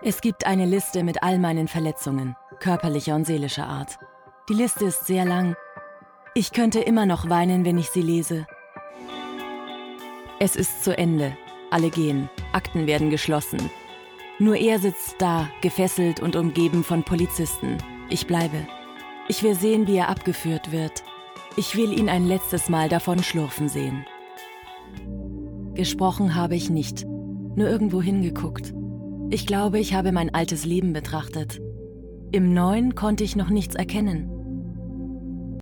Es gibt eine Liste mit all meinen Verletzungen, körperlicher und seelischer Art. Die Liste ist sehr lang. Ich könnte immer noch weinen, wenn ich sie lese. Es ist zu Ende. Alle gehen. Akten werden geschlossen. Nur er sitzt da, gefesselt und umgeben von Polizisten. Ich bleibe. Ich will sehen, wie er abgeführt wird. Ich will ihn ein letztes Mal davon schlurfen sehen. Gesprochen habe ich nicht, nur irgendwo hingeguckt. Ich glaube, ich habe mein altes Leben betrachtet. Im Neuen konnte ich noch nichts erkennen.